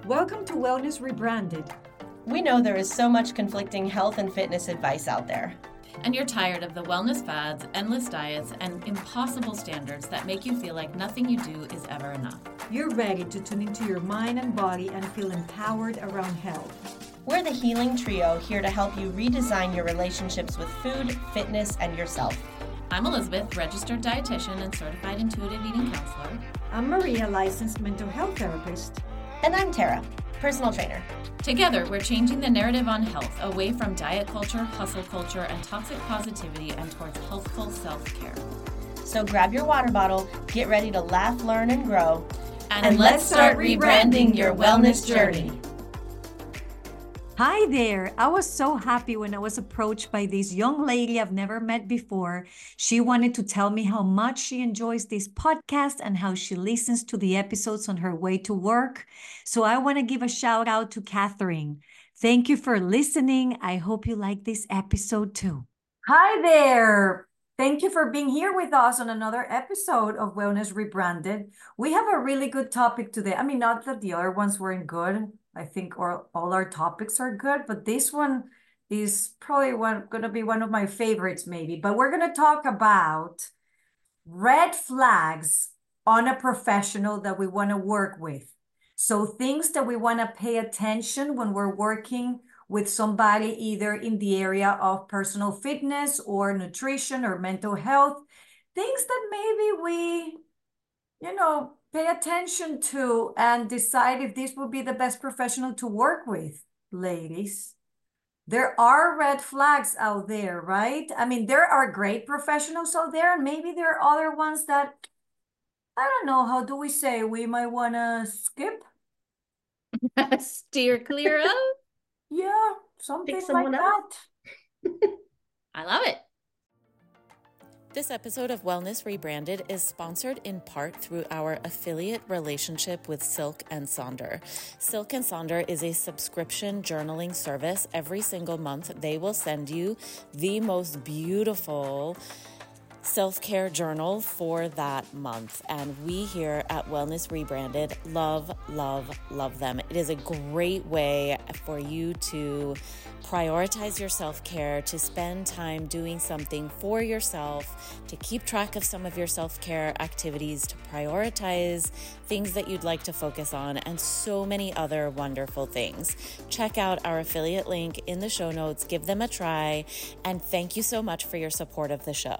Welcome to Wellness Rebranded. We know there is so much conflicting health and fitness advice out there. And you're tired of the wellness fads, endless diets, and impossible standards that make you feel like nothing you do is ever enough. You're ready to tune into your mind and body and feel empowered around health. We're the Healing Trio, here to help you redesign your relationships with food, fitness, and yourself. I'm Elizabeth, registered dietitian and certified intuitive eating counselor. I'm Maria, licensed mental health therapist. And I'm Tara, personal trainer. Together, we're changing the narrative on health away from diet culture, hustle culture, and toxic positivity and towards healthful self-care. So grab your water bottle, get ready to laugh, learn, and grow. And let's start rebranding your wellness journey. Hi there. I was so happy when I was approached by this young lady I've never met before. She wanted to tell me how much she enjoys this podcast and how she listens to the episodes on her way to work. So I want to give a shout out to Catherine. Thank you for listening. I hope you like this episode too. Hi there. Thank you for being here with us on another episode of Wellness Rebranded. We have a really good topic today. I mean, not that the other ones weren't good. I think all our topics are good, but this one is probably going to be one of my favorites maybe. But we're going to talk about red flags on a professional that we want to work with. So things that we want to pay attention when we're working with somebody either in the area of personal fitness or nutrition or mental health, things that maybe we, pay attention to and decide if this would be the best professional to work with, ladies. There are red flags out there, right? I mean, there are great professionals out there, and maybe there are other ones that, I don't know, how do we say, we might want to skip? Steer clear of? Yeah, something like that. I love it. This episode of Wellness Rebranded is sponsored in part through our affiliate relationship with Silk and Sonder. Silk and Sonder is a subscription journaling service. Every single month, they will send you the most beautiful self-care journal for that month. And we here at Wellness Rebranded love, love, love them. It is a great way for you to prioritize your self-care, to spend time doing something for yourself, to keep track of some of your self-care activities, to prioritize things that you'd like to focus on, and so many other wonderful things. Check out our affiliate link in the show notes, give them a try, and thank you so much for your support of the show.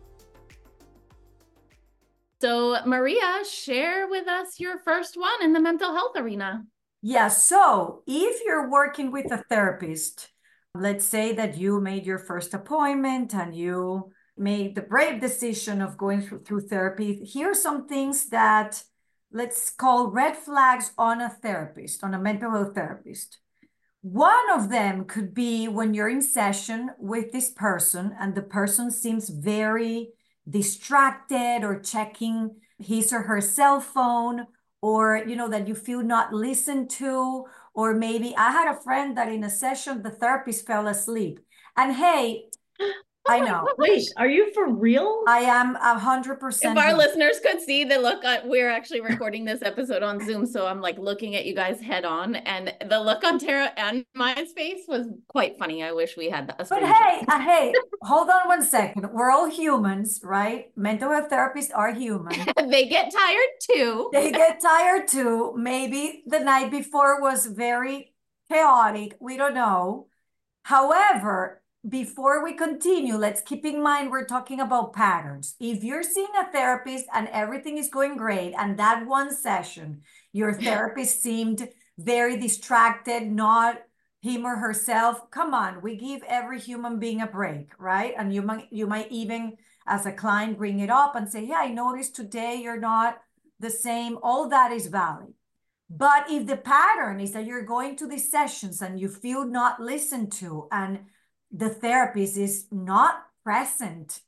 So Maria, share with us your first one in the mental health arena. Yeah, so if you're working with a therapist, let's say that you made your first appointment and you made the brave decision of going through therapy, here are some things that let's call red flags on a therapist, on a mental health therapist. One of them could be when you're in session with this person and the person seems very distracted or checking his or her cell phone, or that you feel not listened to. Or maybe I had a friend that in a session the therapist fell asleep, and hey, I know. Wait, are you for real? I am 100%. If our listeners could see the look, we're actually recording this episode on Zoom, so I'm like looking at you guys head on, and the look on Tara and my face was quite funny. I wish we had that. But hey, hold on one second. We're all humans, right? Mental health therapists are human. They get tired too. They get tired too. Maybe the night before was very chaotic. We don't know. However, before we continue, let's keep in mind we're talking about patterns. If you're seeing a therapist and everything is going great, and that one session, your therapist seemed very distracted, not him or herself, come on, we give every human being a break, right? And you might even, as a client, bring it up and say, yeah, I noticed today you're not the same. All that is valid. But if the pattern is that you're going to these sessions and you feel not listened to, and the therapist is not present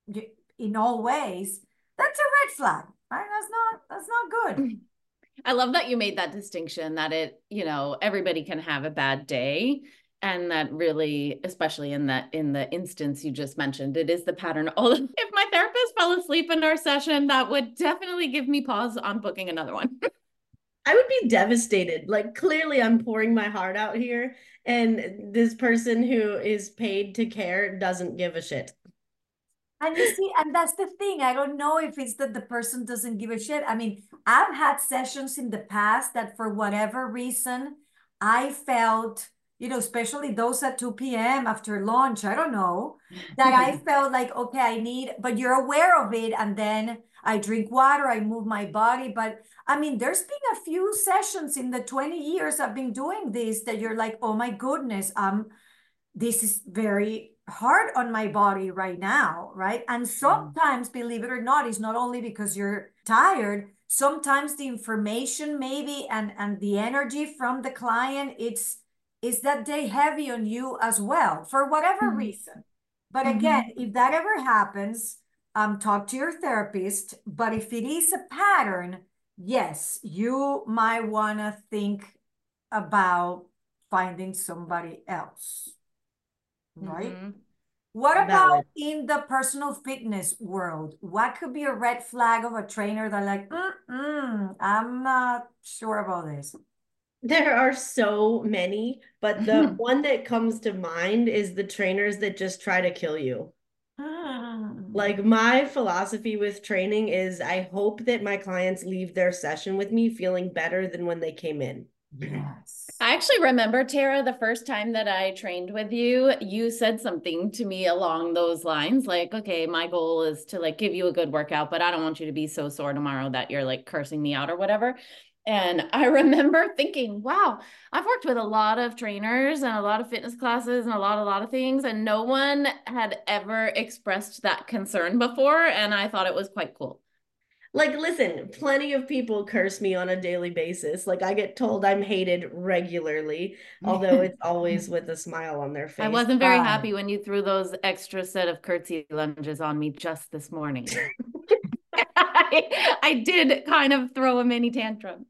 in all ways, that's a red flag, right? That's not good. I love that you made that distinction, that everybody can have a bad day. And that really, especially in the instance you just mentioned, it is the pattern. If my therapist fell asleep in our session, that would definitely give me pause on booking another one. I would be devastated. Like, clearly, I'm pouring my heart out here, and this person who is paid to care doesn't give a shit. And you see, and that's the thing. I don't know if it's that the person doesn't give a shit. I mean, I've had sessions in the past that for whatever reason, I felt, especially those at 2 p.m. after lunch, I don't know, that I felt like, okay, but you're aware of it. And then I drink water, I move my body. But I mean, there's been a few sessions in the 20 years I've been doing this that you're like, oh my goodness, this is very hard on my body right now, right? And sometimes, believe it or not, it's not only because you're tired. Sometimes the information maybe and the energy from the client, it's that day heavy on you as well for whatever reason. But again, if that ever happens, talk to your therapist. But if it is a pattern, yes, you might want to think about finding somebody else. Right? What about Valid. in the personal fitness world? What could be a red flag of a trainer that like, I'm not sure about this? There are so many, but the one that comes to mind is the trainers that just try to kill you. Like, my philosophy with training is I hope that my clients leave their session with me feeling better than when they came in. Yes. I actually remember, Tara, the first time that I trained with you, you said something to me along those lines, like, okay, my goal is to like give you a good workout, but I don't want you to be so sore tomorrow that you're like cursing me out or whatever. And I remember thinking, wow, I've worked with a lot of trainers and a lot of fitness classes and a lot of things, and no one had ever expressed that concern before. And I thought it was quite cool. Like, listen, plenty of people curse me on a daily basis. Like, I get told I'm hated regularly, although it's always with a smile on their face. I wasn't very happy when you threw those extra set of curtsy lunges on me just this morning. I did kind of throw a mini tantrum.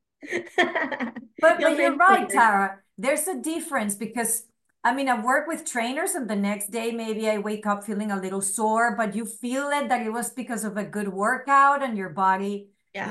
But you're right, Tara. There's a difference because I mean, I've worked with trainers and the next day maybe I wake up feeling a little sore, but you feel it that it was because of a good workout and your body,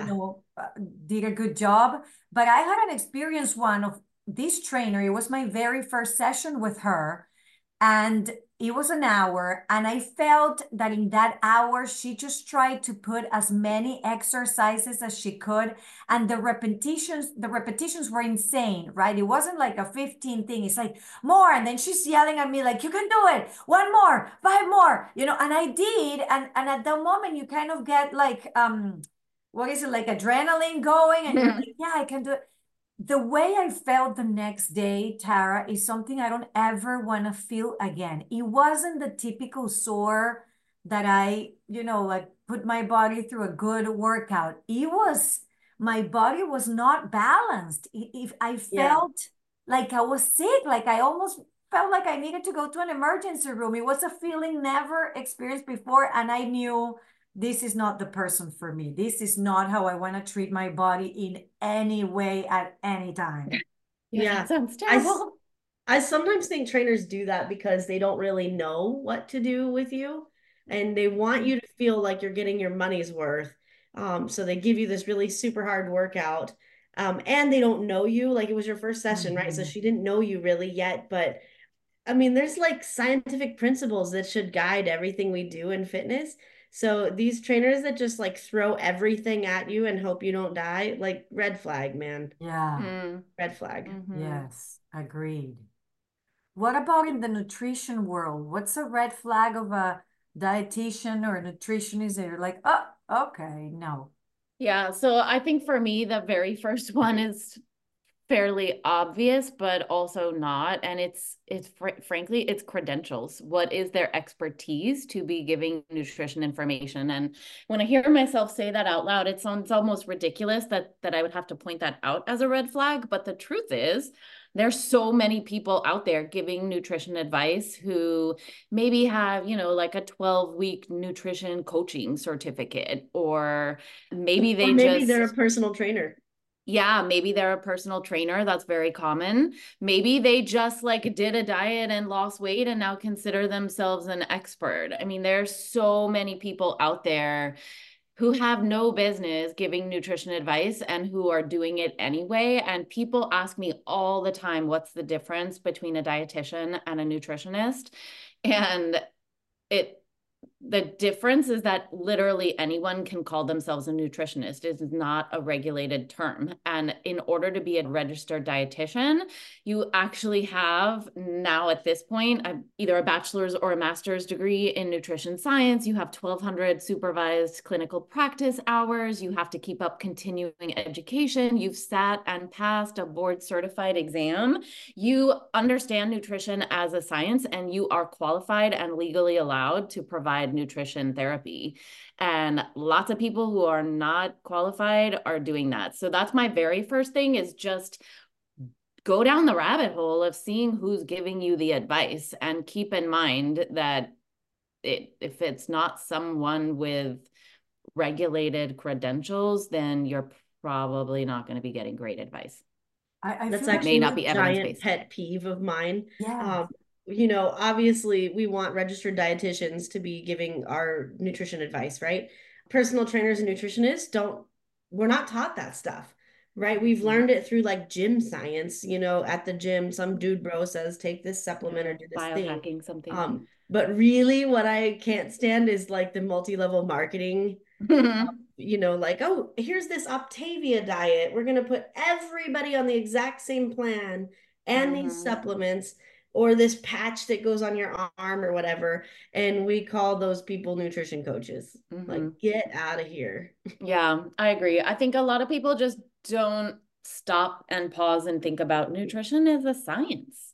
did a good job. But I had an experience one of this trainer. It was my very first session with her. And it was an hour, and I felt that in that hour, she just tried to put as many exercises as she could. And the repetitions were insane, right? It wasn't like a 15 thing. It's like more. And then she's yelling at me, like, you can do it. One more, five more, and I did. And at that moment, you kind of get like, what is it, like adrenaline going? And you're like, yeah, I can do it. The way I felt the next day, Tara, is something I don't ever want to feel again. It wasn't the typical sore that I, like put my body through a good workout. My body was not balanced. If I felt like I was sick, like I almost felt like I needed to go to an emergency room. It was a feeling never experienced before. And I knew this is not the person for me. This is not how I want to treat my body in any way at any time. Yeah, sounds terrible. I sometimes think trainers do that because they don't really know what to do with you, and they want you to feel like you're getting your money's worth. So they give you this really super hard workout, and they don't know you. Like, it was your first session, right? So she didn't know you really yet, but I mean, there's like scientific principles that should guide everything we do in fitness. So these trainers that just like throw everything at you and hope you don't die, like, red flag, man. Yeah. Red flag. Yes, agreed. What about in the nutrition world? What's a red flag of a dietitian or a nutritionist that you're like, oh, okay, no. Yeah, so I think for me, the very first one is fairly obvious, but also not. And frankly, it's credentials. What is their expertise to be giving nutrition information? And when I hear myself say that out loud, it sounds almost ridiculous that I would have to point that out as a red flag. But the truth is, there's so many people out there giving nutrition advice who maybe have, like a 12-week nutrition coaching certificate, or maybe they're a personal trainer. Yeah, maybe they're a personal trainer. That's very common. Maybe they just like did a diet and lost weight and now consider themselves an expert. I mean, there's so many people out there who have no business giving nutrition advice and who are doing it anyway. And people ask me all the time, what's the difference between a dietitian and a nutritionist? And the difference is that literally anyone can call themselves a nutritionist. It is not a regulated term. And in order to be a registered dietitian, you actually have now at this point either a bachelor's or a master's degree in nutrition science. You have 1,200 supervised clinical practice hours. You have to keep up continuing education. You've sat and passed a board certified exam. You understand nutrition as a science, and you are qualified and legally allowed to provide nutrition therapy. And lots of people who are not qualified are doing that. So that's my very first thing, is just go down the rabbit hole of seeing who's giving you the advice, and keep in mind that if it's not someone with regulated credentials, then you're probably not going to be getting great advice. That's actually may not be a giant evidence-based. pet peeve of mine. Yeah. You know, obviously we want registered dietitians to be giving our nutrition advice, right? Personal trainers and nutritionists we're not taught that stuff, right? We've learned it through like gym science, you know, at the gym, some dude bro says, take this supplement or do this Biohacking thing. something. But really what I can't stand is like the multi-level marketing. You know, like, oh, here's this Optavia diet. We're going to put everybody on the exact same plan and these supplements, or this patch that goes on your arm or whatever. And we call those people nutrition coaches. Like, get out of here. Yeah, I agree. I think a lot of people just don't stop and pause and think about nutrition as a science.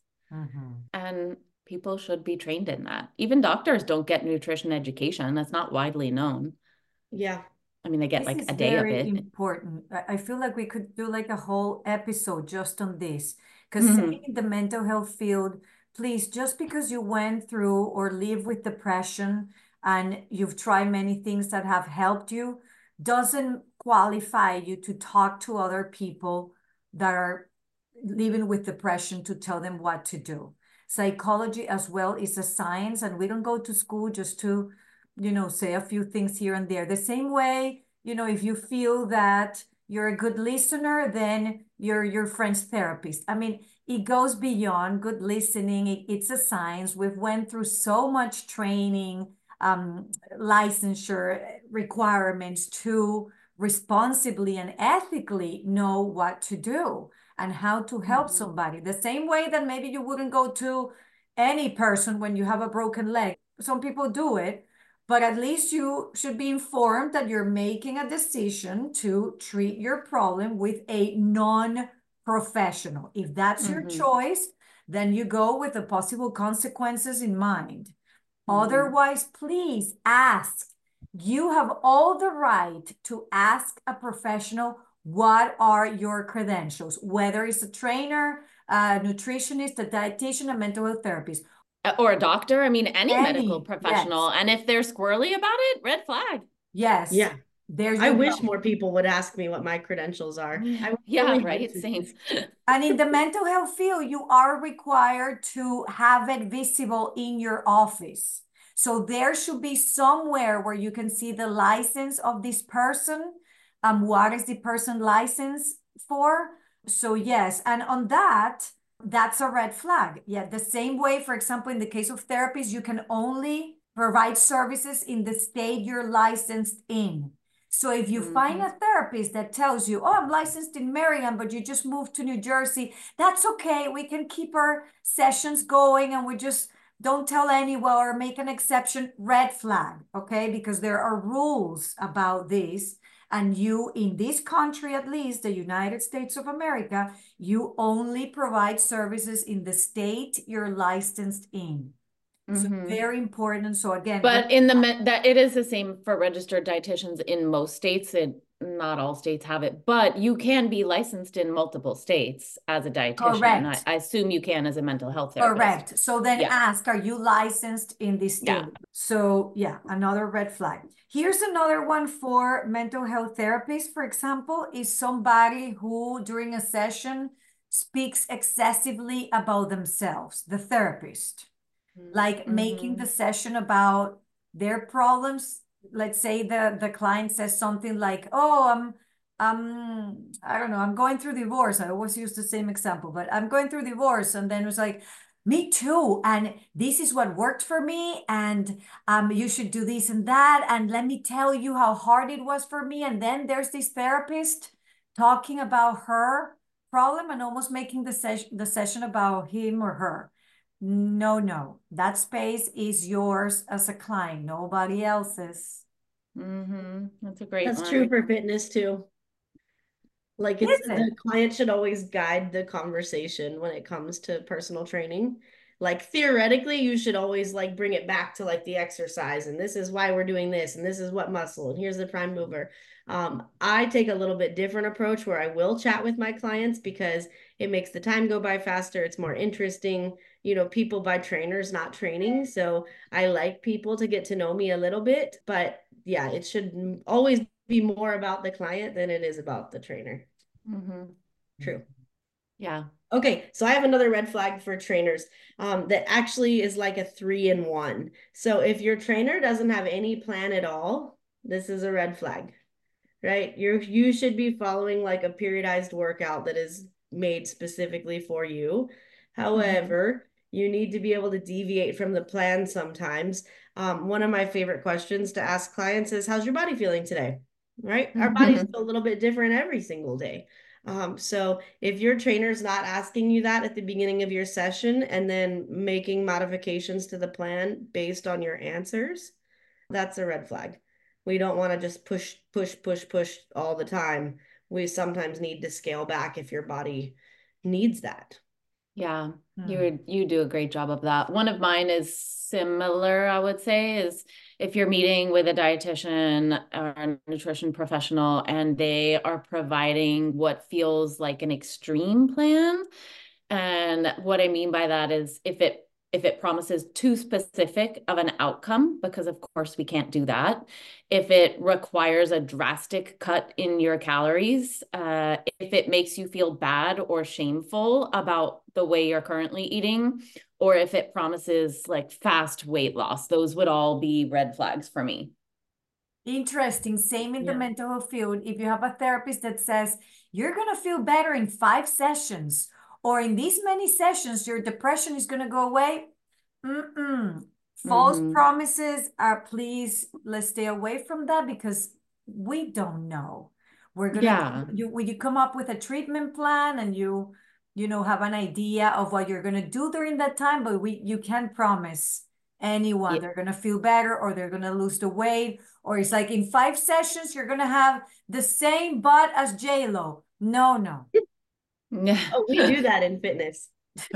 And people should be trained in that. Even doctors don't get nutrition education. That's not widely known. Yeah. I mean, they get like a day of it. Very important. I feel like we could do like a whole episode just on this, because in the mental health field, please, just because you went through or live with depression and you've tried many things that have helped you, doesn't qualify you to talk to other people that are living with depression to tell them what to do. Psychology as well is a science, and we don't go to school just to, you know, say a few things here and there. The same way, you know, if you feel that you're a good listener, then you're your friend's therapist. I mean, it goes beyond good listening. It's a science. We've went through so much training, licensure requirements to responsibly and ethically know what to do and how to help somebody. The same way that maybe you wouldn't go to any person when you have a broken leg. Some people do it, but at least you should be informed that you're making a decision to treat your problem with a non-professional. If that's your choice, then you go with the possible consequences in mind. Otherwise, please ask. You have all the right to ask a professional, what are your credentials? Whether it's a trainer, a nutritionist, a dietitian, a mental health therapist. Or a doctor. I mean, any medical professional. Yes. And if they're squirrely about it, red flag. Yes. Yeah. I wish more people would ask me what my credentials are. Yeah, right. Same. And in the mental health field, you are required to have it visible in your office. So there should be somewhere where you can see the license of this person. What is the person licensed for? So yes, and on that, that's a red flag. Yeah, the same way, for example, in the case of therapists, you can only provide services in the state you're licensed in. So if you find a therapist that tells you, oh, I'm licensed in Maryland, but you just moved to New Jersey, that's okay. We can keep our sessions going and we just don't tell anyone or make an exception. Red flag, okay? Because there are rules about this. And you, in this country, at least the United States of America, you only provide services in the state you're licensed in. So very important. So again, but in that it is the same for registered dietitians in most states. Not all states have it, but you can be licensed in multiple states as a dietitian. Correct. I assume you can as a mental health therapist. Correct. So then ask, are you licensed in this state? Yeah. So yeah, another red flag. Here's another one for mental health therapists, for example, is somebody who during a session speaks excessively about themselves, the therapist. Like making the session about their problems let's say the client says something like, oh, I don't know, I'm going through divorce. I always use the same example, but I'm going through divorce. And then it was like, me too. And this is what worked for me. And you should do this and that. And let me tell you how hard it was for me. And then there's this therapist talking about her problem and almost making the session about him or her. No, no, that space is yours as a client, nobody else's. That's a great That's one. true for fitness too. Like Is it's it? the client should always guide the conversation when it comes to personal training. Like theoretically, you should always like bring it back to like the exercise and this is why we're doing this and this is what muscle and here's the prime mover. I take a little bit different approach where I will chat with my clients because it makes the time go by faster. It's more interesting. You know, people buy trainers, not training. So I like people to get to know me a little bit, but yeah, it should always be more about the client than it is about the trainer. True. Yeah. Okay, so I have another red flag for trainers that actually is like a 3-in-1. So if your trainer doesn't have any plan at all, this is a red flag, right? You should be following like a periodized workout that is made specifically for you. However, you need to be able to deviate from the plan sometimes. One of my favorite questions to ask clients is, how's your body feeling today? Right? Our bodies feel a little bit different every single day. So if your trainer's not asking you that at the beginning of your session and then making modifications to the plan based on your answers, that's a red flag. We don't want to just push, push, push, push all the time. We sometimes need to scale back if your body needs that. Yeah, you do a great job of that. One of mine is similar, I would say, is if you're meeting with a dietitian or a nutrition professional and they are providing what feels like an extreme plan. And what I mean by that is if it promises too specific of an outcome, because of course we can't do that. If it requires a drastic cut in your calories, if it makes you feel bad or shameful about the way you're currently eating, or if it promises like fast weight loss, those would all be red flags for me. Interesting. Same in the mental health field. If you have a therapist that says, you're going to feel better in 5 sessions, or in these many sessions, your depression is going to go away. False promises are, please, let's stay away from that because we don't know. We're going to, when you come up with a treatment plan and you know, have an idea of what you're going to do during that time, but you can't promise anyone they're going to feel better or they're going to lose the weight, or it's like in 5 sessions you're going to have the same butt as J-Lo. No. Oh, we do that in fitness.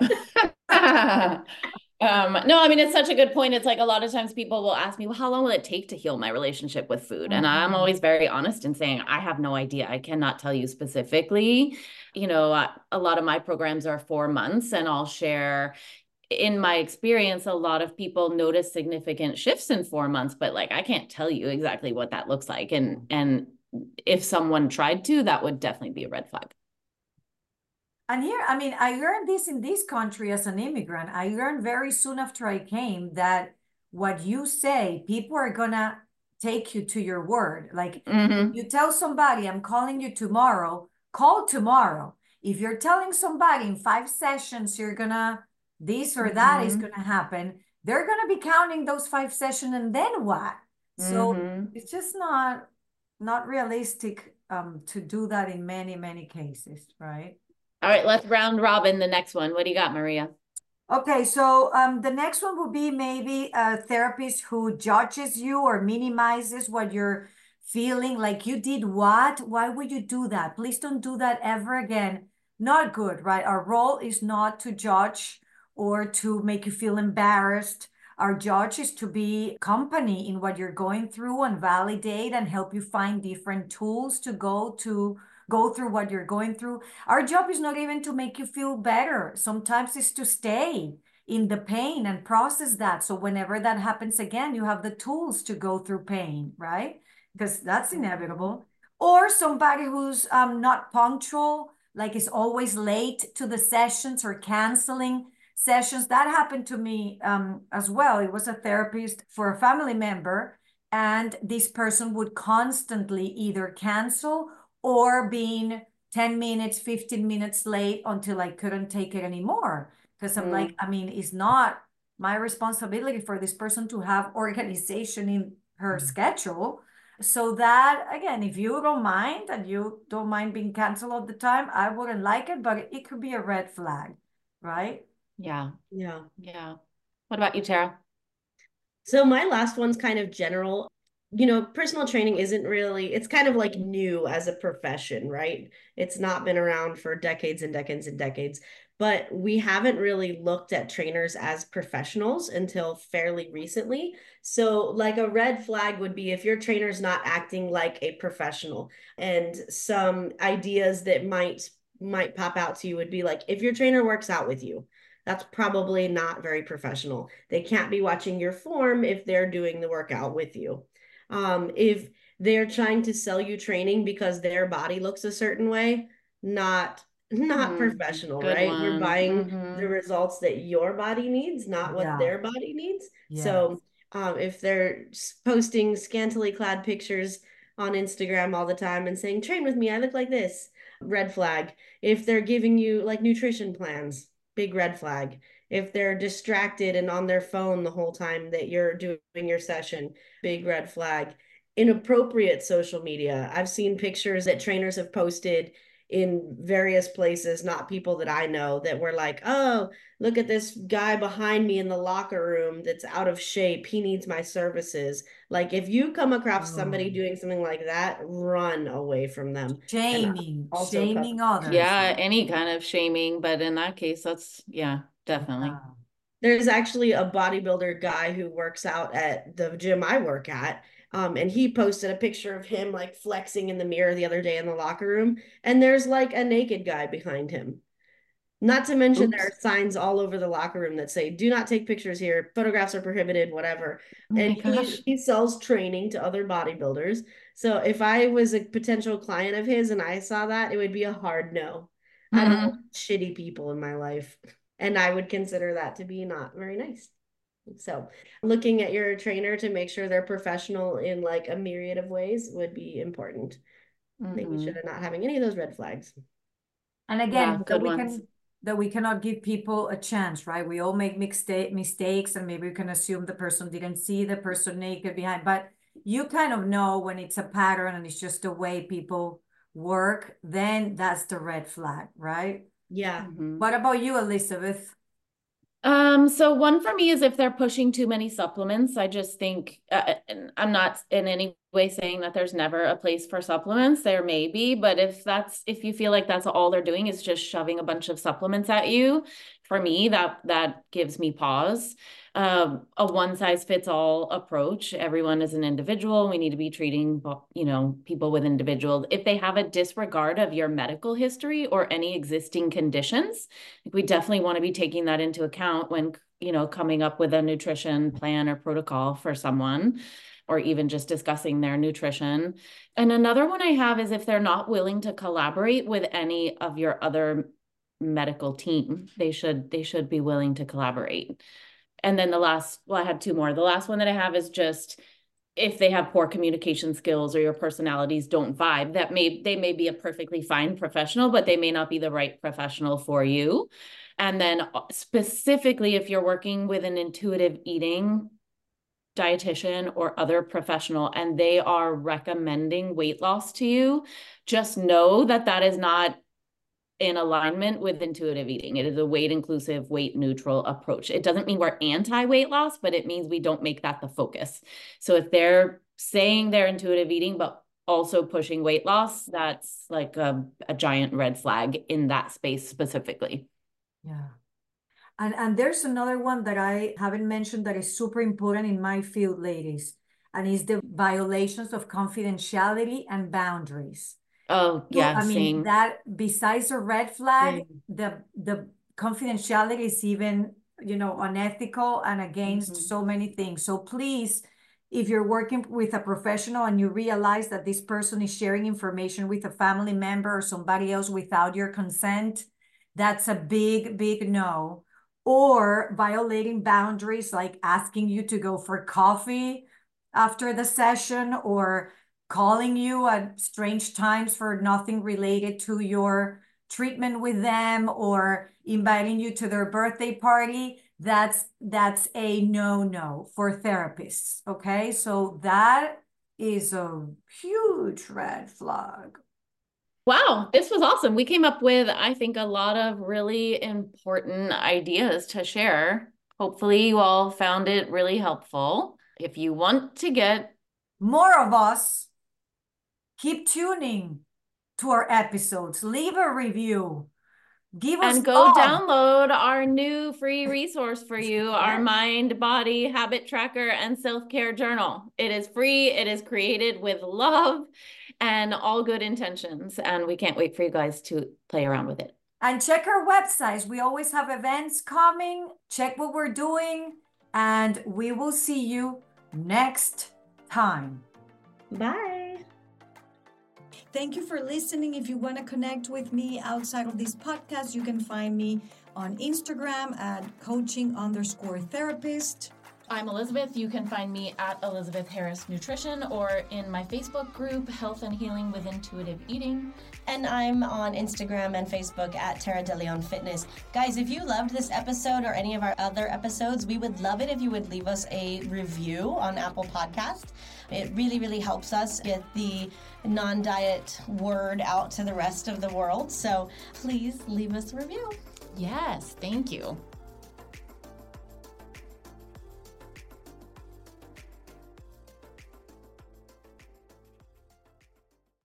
No, I mean, it's such a good point. It's like a lot of times people will ask me, well, how long will it take to heal my relationship with food? And I'm always very honest in saying, I have no idea. I cannot tell you specifically. You know, a lot of my programs are 4 months, and I'll share, in my experience, a lot of people notice significant shifts in 4 months, but like, I can't tell you exactly what that looks like. And if someone tried to, that would definitely be a red flag. And here, I mean, I learned this in this country as an immigrant. I learned very soon after I came that what you say, people are gonna take you to your word. Like you tell somebody, I'm calling you tomorrow, call tomorrow. If you're telling somebody in 5 sessions, you're gonna, this or that is gonna happen, they're gonna be counting those 5 sessions and then what? So it's just not realistic to do that in many cases, right? All right, let's round robin the next one. What do you got, Maria? Okay, so the next one would be maybe a therapist who judges you or minimizes what you're feeling, like you did what? Why would you do that? Please don't do that ever again. Not good, right? Our role is not to judge or to make you feel embarrassed. Our judge is to be company in what you're going through and validate and help you find different tools to go through what you're going through. Our job is not even to make you feel better. Sometimes it's to stay in the pain and process that. So whenever that happens again, you have the tools to go through pain, right? Because that's inevitable. Or somebody who's not punctual, like is always late to the sessions or canceling sessions. That happened to me as well. It was a therapist for a family member. and this person would constantly either cancel or being 10 minutes, 15 minutes late until I couldn't take it anymore. Because I'm like, I mean, it's not my responsibility for this person to have organization in her schedule. So that, again, if you don't mind and you don't mind being canceled all the time, I wouldn't like it, but it could be a red flag, right? Yeah. Yeah. Yeah. What about you, Tara? So my last one's kind of general. Personal training isn't really, it's kind of like new as a profession, right? It's not been around for decades and decades and decades, but we haven't really looked at trainers as professionals until fairly recently. So like a red flag would be if your trainer's not acting like a professional. And some ideas that might pop out to you would be like, if your trainer works out with you, that's probably not very professional. They can't be watching your form if they're doing the workout with you. If they're trying to sell you training because their body looks a certain way, not professional, Good right? We're one. buying the results that your body needs, not what Yeah. their body needs. Yes. So if they're posting scantily clad pictures on Instagram all the time and saying, train with me, I look like this, red flag. If they're giving you like nutrition plans, big red flag. If they're distracted and on their phone the whole time that you're doing your session, big red flag. Inappropriate social media. I've seen pictures that trainers have posted in various places, not people that I know, that were like, oh, look at this guy behind me in the locker room that's out of shape. He needs my services. Like, if you come across somebody doing something like that, run away from them. Shaming Also others. Yeah, any kind of shaming, but in that case, that's, yeah, definitely. There's actually a bodybuilder guy who works out at the gym I work at. And he posted a picture of him like flexing in the mirror the other day in the locker room. And there's like a naked guy behind him. Not to mention there are signs all over the locker room that say, do not take pictures here. Photographs are prohibited, whatever. Oh my And gosh. he sells training to other bodybuilders. So if I was a potential client of his and I saw that, it would be a hard no. I don't want shitty people in my life. And I would consider that to be not very nice. So looking at your trainer to make sure they're professional in like a myriad of ways would be important. Making sure they're not having any of those red flags. And again, Yeah, good ones. that we cannot give people a chance, right? We all make mistakes, and maybe we can assume the person didn't see the person naked behind, but you kind of know when it's a pattern and it's just the way people work, then that's the red flag, right? Yeah. What about you, Elizabeth? So one for me is if they're pushing too many supplements. I just think, and I'm not in any way saying that there's never a place for supplements. There may be, but if you feel like that's all they're doing is just shoving a bunch of supplements at you, for me, that gives me pause. A one size fits all approach. Everyone is an individual. We need to be treating, people with individuals. If they have a disregard of your medical history or any existing conditions, we definitely want to be taking that into account when, coming up with a nutrition plan or protocol for someone, or even just discussing their nutrition. And another one I have is if they're not willing to collaborate with any of your other medical team, they should be willing to collaborate. And then I had two more. The last one that I have is just if they have poor communication skills or your personalities don't vibe, they may be a perfectly fine professional, but they may not be the right professional for you. And then specifically, if you're working with an intuitive eating dietitian or other professional and they are recommending weight loss to you, just know that is not in alignment with intuitive eating. It is a weight inclusive, weight neutral approach. It doesn't mean we're anti-weight loss, but it means we don't make that the focus. So if they're saying they're intuitive eating, but also pushing weight loss, that's like a giant red flag in that space specifically. Yeah. And there's another one that I haven't mentioned that is super important in my field, ladies, and is the violations of confidentiality and boundaries. Oh, yeah, same. That besides the red flag, the confidentiality is even, unethical and against so many things. So please, if you're working with a professional and you realize that this person is sharing information with a family member or somebody else without your consent, that's a big, big no. Or violating boundaries like asking you to go for coffee after the session or calling you at strange times for nothing related to your treatment with them or inviting you to their birthday party, that's a no for therapists. Okay, so that is a huge red flag. Wow, this was awesome. We came up with, I think, a lot of really important ideas to share. Hopefully, you all found it really helpful. If you want to get more of us, keep tuning to our episodes. Leave a review. Give us and go love. Download our new free resource for you, our Mind, Body, Habit Tracker, and Self-Care Journal. It is free. It is created with love and all good intentions. And we can't wait for you guys to play around with it. And check our websites. We always have events coming. Check what we're doing. And we will see you next time. Bye. Thank you for listening. If you want to connect with me outside of this podcast, you can find me on Instagram at coaching_therapist. I'm Elizabeth. You can find me at Elizabeth Harris Nutrition or in my Facebook group, Health and Healing with Intuitive Eating. And I'm on Instagram and Facebook at Tara DeLeon Fitness. Guys, if you loved this episode or any of our other episodes, we would love it if you would leave us a review on Apple Podcast. It really, really helps us get the non-diet word out to the rest of the world. So please leave us a review. Yes, thank you.